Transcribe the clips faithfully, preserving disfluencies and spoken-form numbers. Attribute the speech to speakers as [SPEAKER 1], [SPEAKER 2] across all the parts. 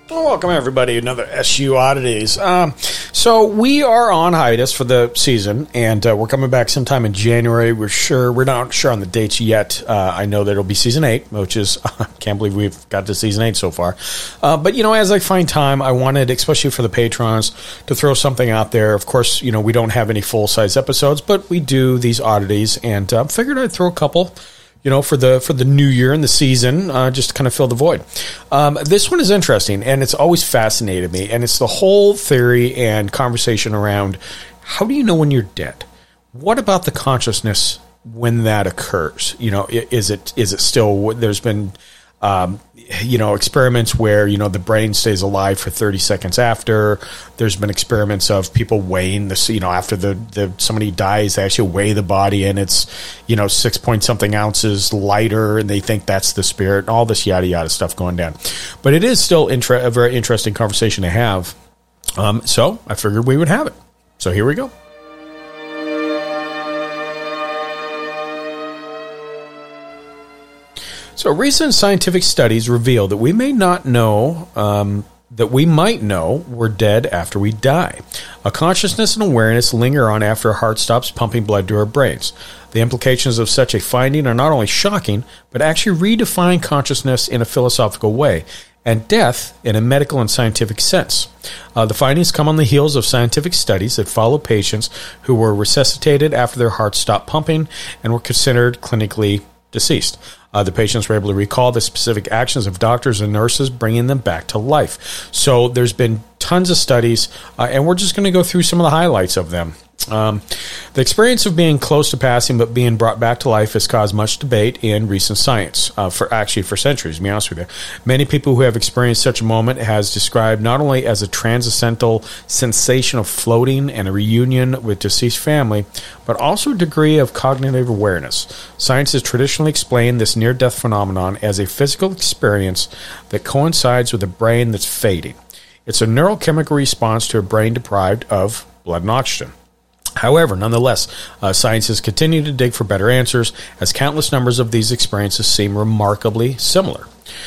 [SPEAKER 1] Well, welcome, everybody, to another S U Oddities. Um, so we are on hiatus for the season, and uh, we're coming back sometime in January. We're sure we're not sure on the dates yet. Uh, I know that it'll be season eight, which is I can't believe we've got to season eight so far. Uh, but you know, as I find time, I wanted, especially for the patrons, to throw something out there. Of course, you know we don't have any full size episodes, but we do these oddities, and uh, figured I'd throw a couple. You know, for the for the new year and the season, uh, just to kind of fill the void. Um, this one is interesting, and it's always fascinated me, and it's the whole theory and conversation around how do you know when you're dead? What about the consciousness when that occurs? You know, is it is it still? There's been um, you know experiments where you know the brain stays alive for thirty seconds after. There's been experiments of people weighing this. You know, after the, the somebody dies, they actually weigh the body, and it's you know six point something ounces lighter, and they think that's the spirit. And all this yada yada stuff going down, but it is still inter- a very interesting conversation to have. Um, so I figured we would have it. So here we go. So recent scientific studies reveal that we may not know, um, that we might know we're dead after we die. A consciousness and awareness linger on after our heart stops pumping blood to our brains. The implications of such a finding are not only shocking, but actually redefine consciousness in a philosophical way, and death in a medical and scientific sense. Uh, the findings come on the heels of scientific studies that follow patients who were resuscitated after their hearts stopped pumping and were considered clinically deceased. Uh, the patients were able to recall the specific actions of doctors and nurses, bringing them back to life. So there's been tons of studies, uh, and we're just going to go through some of the highlights of them. Um, the experience of being close to passing but being brought back to life has caused much debate in recent science, uh, for actually for centuries, to be honest with you. Many people who have experienced such a moment has described not only as a transcendental sensation of floating and a reunion with deceased family, but also a degree of cognitive awareness. Science has traditionally explained this near-death phenomenon as a physical experience that coincides with a brain that's fading. It's a neurochemical response to a brain deprived of blood and oxygen. However, nonetheless, uh, science has continued to dig for better answers, as countless numbers of these experiences seem remarkably similar.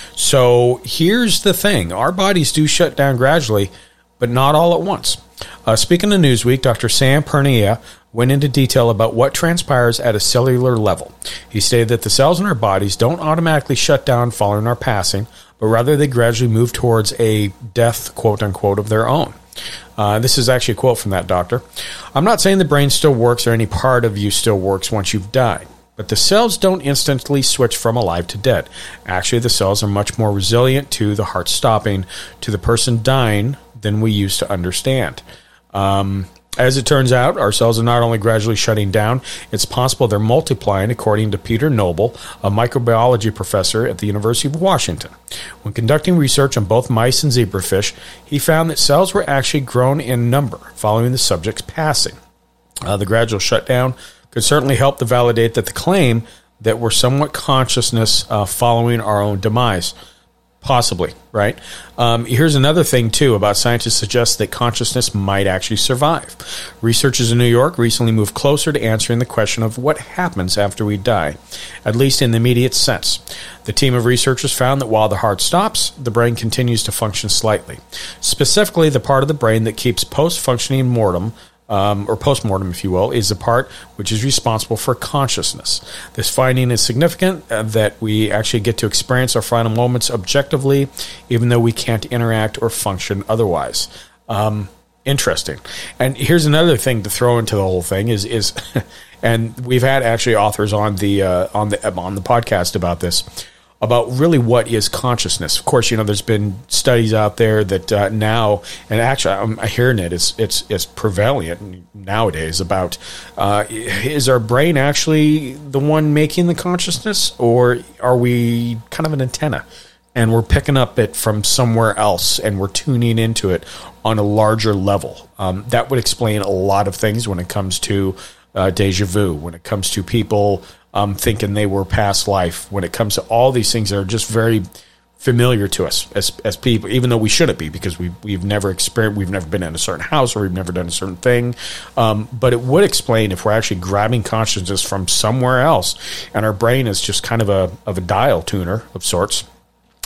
[SPEAKER 1] So here's the thing. Our bodies do shut down gradually, but not all at once. Uh, speaking of Newsweek, Doctor Sam Pernia went into detail about what transpires at a cellular level. He stated that the cells in our bodies don't automatically shut down following our passing, but rather they gradually move towards a death, quote-unquote, of their own. Uh, this is actually a quote from that doctor. I'm not saying the brain still works or any part of you still works once you've died, but the cells don't instantly switch from alive to dead. Actually, the cells are much more resilient to the heart stopping, to the person dying, than we used to understand. Um... As it turns out, our cells are not only gradually shutting down, it's possible they're multiplying, according to Peter Noble, a microbiology professor at the University of Washington. When conducting research on both mice and zebrafish, he found that cells were actually grown in number following the subject's passing. Uh, the gradual shutdown could certainly help to validate that the claim that we're somewhat consciousness uh, following our own demise. Possibly, right? Um, here's another thing, too, about scientists suggest that consciousness might actually survive. Researchers in New York recently moved closer to answering the question of what happens after we die, at least in the immediate sense. The team of researchers found that while the heart stops, the brain continues to function slightly. Specifically, the part of the brain that keeps post-functioning mortem, Um, or postmortem, if you will, is the part which is responsible for consciousness. This finding is significant uh, that we actually get to experience our final moments objectively, even though we can't interact or function otherwise. Um, interesting. And here's another thing to throw into the whole thing is, is and we've had actually authors on the uh, on the on the podcast about this. About really what is consciousness. Of course, you know, there's been studies out there that uh, now, and actually I'm hearing it, it's, it's, it's prevalent nowadays about, uh, is our brain actually the one making the consciousness, or are we kind of an antenna and we're picking up it from somewhere else and we're tuning into it on a larger level? Um, that would explain a lot of things when it comes to uh, deja vu, when it comes to people Um, thinking they were past life, when it comes to all these things that are just very familiar to us as as people, even though we shouldn't be, because we we've never experienced, we've never been in a certain house, or we've never done a certain thing. Um, but it would explain if we're actually grabbing consciousness from somewhere else, and our brain is just kind of a of a dial tuner of sorts.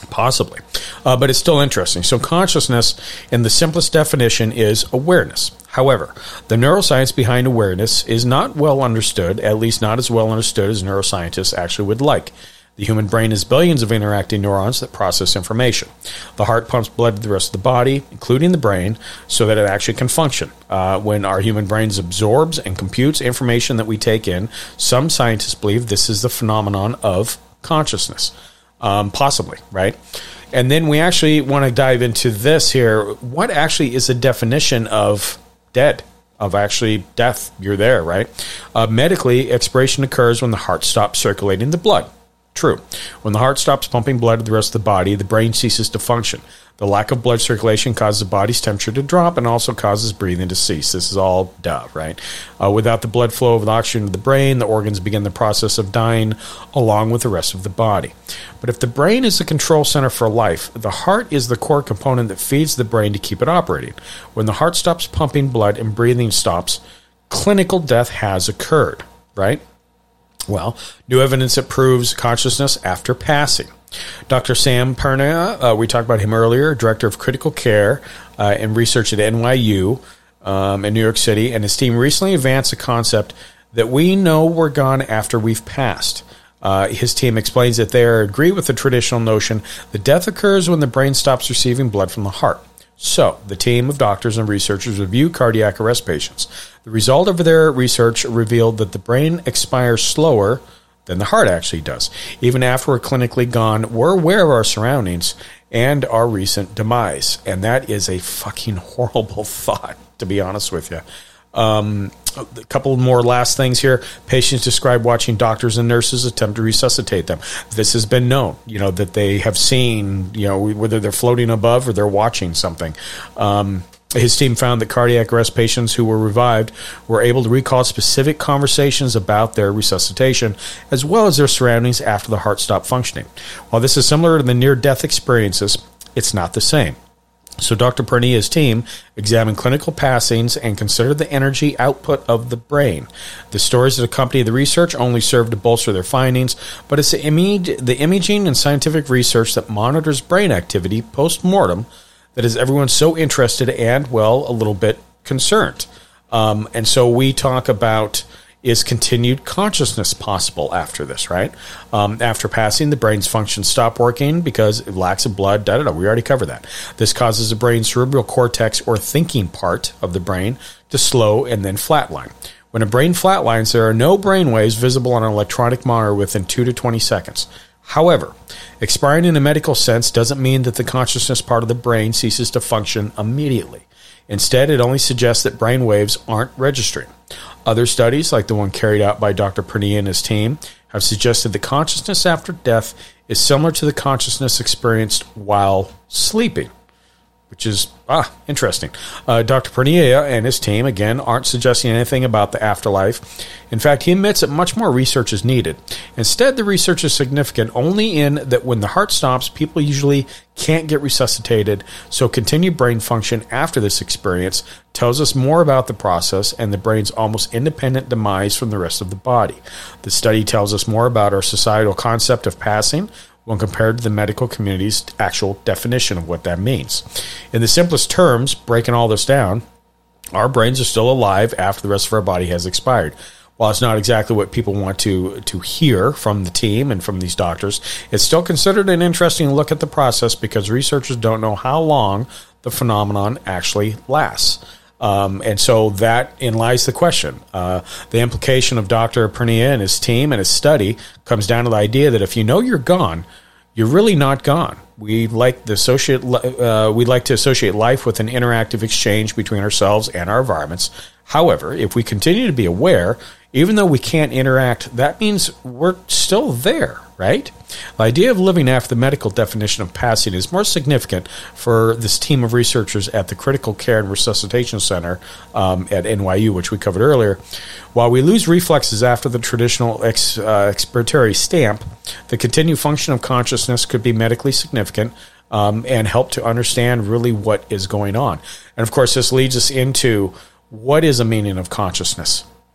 [SPEAKER 1] Possibly. Uh, but it's still interesting. So consciousness, in the simplest definition, is awareness. However, the neuroscience behind awareness is not well understood, at least not as well understood as neuroscientists actually would like. The human brain has billions of interacting neurons that process information. The heart pumps blood to the rest of the body, including the brain, so that it actually can function. Uh, when our human brain absorbs and computes information that we take in, some scientists believe this is the phenomenon of consciousness. Um, possibly, right? And then we actually want to dive into this here. What actually is the definition of dead, of actually death? You're there, right? Uh, medically, expiration occurs when the heart stops circulating the blood. True. When the heart stops pumping blood to the rest of the body, the brain ceases to function. The lack of blood circulation causes the body's temperature to drop and also causes breathing to cease. This is all duh, right? Uh, without the blood flow of the oxygen to the brain, the organs begin the process of dying along with the rest of the body. But if the brain is the control center for life, the heart is the core component that feeds the brain to keep it operating. When the heart stops pumping blood and breathing stops, clinical death has occurred, right? Well, new evidence that proves consciousness after passing. Doctor Sam Pernia, uh, we talked about him earlier, director of critical care uh, and research at N Y U um, in New York City, and his team recently advanced a concept that we know we're gone after we've passed. Uh, his team explains that they agree with the traditional notion that death occurs when the brain stops receiving blood from the heart. So, the team of doctors and researchers review cardiac arrest patients. The result of their research revealed that the brain expires slower than the heart actually does. Even after we're clinically gone, we're aware of our surroundings and our recent demise. And that is a fucking horrible thought, to be honest with you. Um, a couple more last things here. Patients describe watching doctors and nurses attempt to resuscitate them. This has been known, you know, that they have seen, you know, whether they're floating above or they're watching something. Um, his team found that cardiac arrest patients who were revived were able to recall specific conversations about their resuscitation, as well as their surroundings after the heart stopped functioning. While this is similar to the near-death experiences, it's not the same. So Doctor Pernia's team examined clinical passings and considered the energy output of the brain. The stories that accompany the research only serve to bolster their findings, but it's the, image, the imaging and scientific research that monitors brain activity post-mortem that is everyone so interested and, well, a little bit concerned. Um, and so we talk about, is continued consciousness possible after this, right? Um, after passing, the brain's functions stop working because it lacks of blood, da da da. We already covered that. This causes the brain's cerebral cortex, or thinking part of the brain, to slow and then flatline. When a brain flatlines, there are no brain waves visible on an electronic monitor within two to twenty seconds. However, expiring in a medical sense doesn't mean that the consciousness part of the brain ceases to function immediately. Instead, it only suggests that brain waves aren't registering. Other studies, like the one carried out by Doctor Pernia and his team, have suggested that consciousness after death is similar to the consciousness experienced while sleeping, which is, ah, interesting. Uh, Doctor Pernia and his team, again, aren't suggesting anything about the afterlife. In fact, he admits that much more research is needed. Instead, the research is significant only in that when the heart stops, people usually can't get resuscitated, so continued brain function after this experience tells us more about the process and the brain's almost independent demise from the rest of the body. The study tells us more about our societal concept of passing when compared to the medical community's actual definition of what that means. In the simplest terms, breaking all this down, our brains are still alive after the rest of our body has expired. While it's not exactly what people want to, to hear from the team and from these doctors, it's still considered an interesting look at the process because researchers don't know how long the phenomenon actually lasts. Um, and so that in lies the question. Uh, the implication of Doctor Pernia and his team and his study comes down to the idea that if you know you're gone, you're really not gone. We like to associate, uh, we like to associate life with an interactive exchange between ourselves and our environments. However, if we continue to be aware, even though we can't interact, that means we're still there, right? The idea of living after the medical definition of passing is more significant for this team of researchers at the Critical Care and Resuscitation Center um, at N Y U, which we covered earlier. While we lose reflexes after the traditional ex, uh, expiratory stamp, the continued function of consciousness could be medically significant um, and help to understand really what is going on. And, of course, this leads us into what is a meaning of consciousness?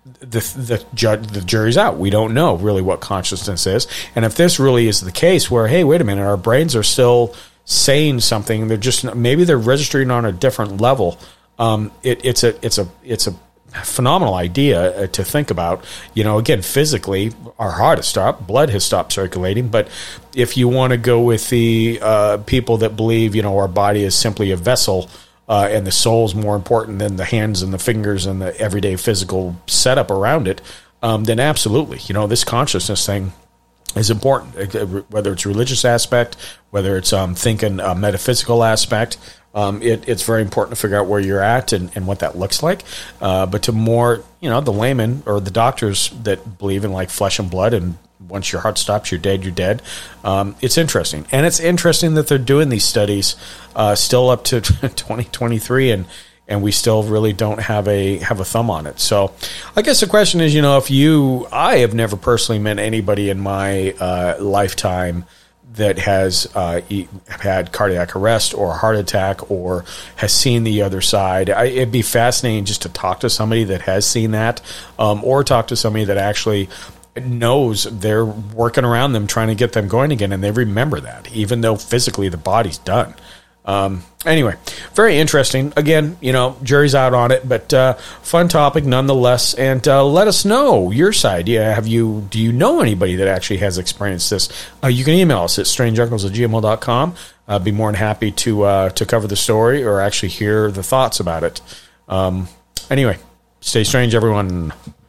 [SPEAKER 1] the the judge the jury's out. We don't know really what consciousness is, and if this really is the case, where hey, wait a minute, our brains are still saying something, they're just maybe they're registering on a different level. Um, it, it's a it's a it's a phenomenal idea to think about. You know, again, physically, our heart has stopped, blood has stopped circulating. But if you want to go with the uh, people that believe, you know, our body is simply a vessel. Uh, and the soul is more important than the hands and the fingers and the everyday physical setup around it, um, then absolutely, you know, this consciousness thing is important, whether it's religious aspect, whether it's um, thinking a metaphysical aspect. Um, it, it's very important to figure out where you're at and, and what that looks like. Uh, but to more, you know, the layman or the doctors that believe in like flesh and blood, and once your heart stops, you're dead, you're dead. Um, it's interesting. And it's interesting that they're doing these studies uh, still up to twenty twenty-three, and and we still really don't have a have a thumb on it. So I guess the question is, you know, if you, I have never personally met anybody in my uh, lifetime that has uh, had cardiac arrest or a heart attack or has seen the other side. I, it'd be fascinating just to talk to somebody that has seen that, um, or talk to somebody that actually knows they're working around them trying to get them going again, and they remember that, even though physically the body's done. Um, anyway, very interesting. Again, you know, jury's out on it, but uh, fun topic nonetheless. And uh, let us know your side. Yeah, have you? Do you know anybody that actually has experienced this? Uh, you can email us at strange uncles at gmail dot com. I'd be more than happy to uh, to cover the story or actually hear the thoughts about it. Um, anyway, stay strange, everyone.